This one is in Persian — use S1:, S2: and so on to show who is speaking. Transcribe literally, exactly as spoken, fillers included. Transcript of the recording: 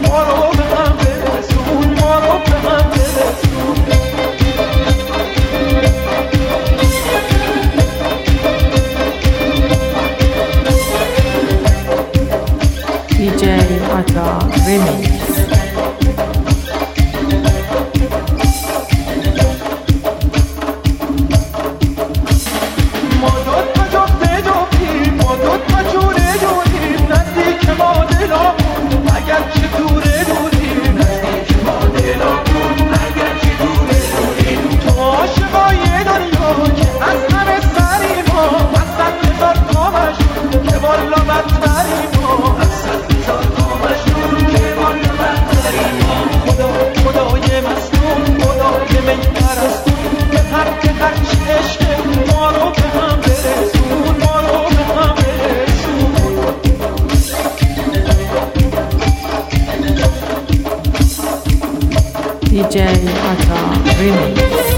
S1: ما رو به هم برسون، ما رو به هم برسون.
S2: دی جی عطا ریمیکس.
S1: ما دو تا جفته جفتیم، ما دو تا جوره جوریم، نزدیک ما دلامون اگر چه دوره دوریم، نزدیک ما دلامون اگر چه دوره دوریم. تو عاشقای دنیا که از همه سری ما، از صد هزار تا مجنون که والا بدتریم ما، از صد هزار تا مجنون که والا بدتریم ما. خدا خدای مظلوم، خدای می پرستون، که هر که هرچی عشق ما رو به هم برسون، ما رو به هم برسون.
S2: دی جی عطا ریمیکس.